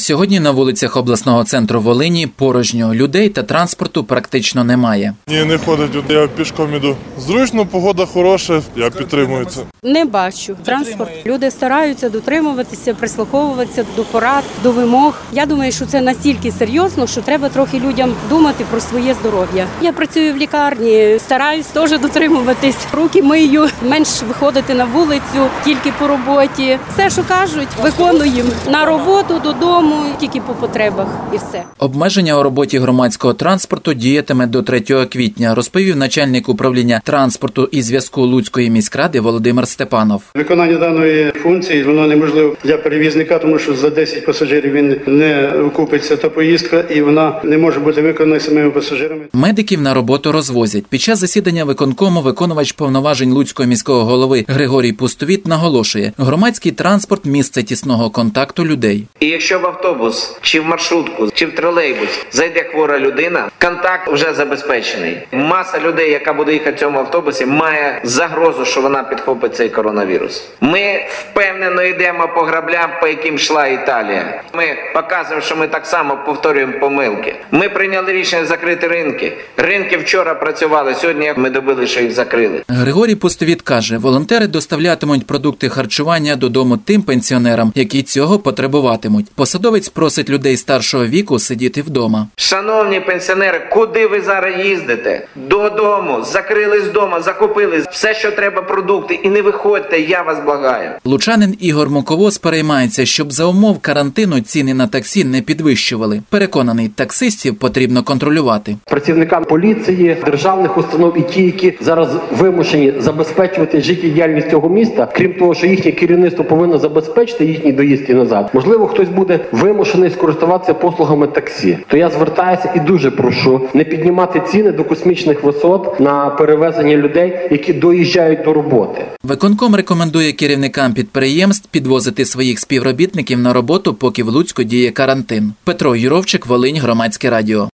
Сьогодні на вулицях обласного центру Волині порожньо, людей та транспорту практично немає. Ні, не ходить, я пішком іду. Зручно, погода хороша, я підтримую це. Не бачу транспорт. Люди стараються дотримуватися, прислуховуватися до порад, до вимог. Я думаю, що це настільки серйозно, що треба трохи людям думати про своє здоров'я. Я працюю в лікарні, стараюсь теж дотримуватись. Руки мию, менш виходити на вулицю, тільки по роботі. Все, що кажуть, виконуємо на роботу, додому, тільки по потребах і все. Обмеження у роботі громадського транспорту діятиме до 3 квітня, розповів начальник управління транспорту і зв'язку Луцької міськради Володимир Степанов. Виконання даної функції воно неможливо для перевізника, тому що за 10 пасажирів він не окупиться та поїздка, і вона не може бути виконана самими пасажирами. Медиків на роботу розвозять. Під час засідання виконкому виконувач повноважень Луцького міського голови Григорій Пустовіт наголошує, громадський транспорт – місце тісного контакту людей. І якщо в автобус, чи в маршрутку, чи в тролейбус зайде хвора людина, контакт вже забезпечений. Маса людей, яка буде їхати в цьому автобусі, має загрозу, що вона підхопить цей коронавірус. Ми впевнено йдемо по граблям, по яким йшла Італія. Ми показуємо, що ми так само повторюємо помилки. Ми прийняли рішення закрити ринки. Ринки вчора працювали, сьогодні ми добили, що їх закрили. Григорій Пустовіт каже, волонтери доставлятимуть продукти харчування додому тим пенсіонерам, які цього потребуватимуть. Посадовець просить людей старшого віку сидіти вдома. Шановні пенсіонери, куди ви зараз їздите? Додому, закрились вдома, закупили все, що треба продукти, і не виходьте, я вас благаю. Лучанин Ігор Муковоз переймається, щоб за умов карантину ціни на таксі не підвищували. Переконаний, таксистів потрібно контролювати. Працівникам поліції, державних установ і ті, які зараз вимушені забезпечувати життєдіяльність цього міста, крім того, що їхнє керівництво повинно забезпечити їхній доїзд і назад, можливо, хтось буде вимушений скористуватися послугами таксі. То я звертаюся і дуже прошу не піднімати ціни до космічних висот на перевезення людей, які доїжджають до роботи. Виконком рекомендує керівникам підприємств підвозити своїх співробітників на роботу, поки в Луцьку діє карантин. Петро Юровчик, Волинь, Громадське радіо.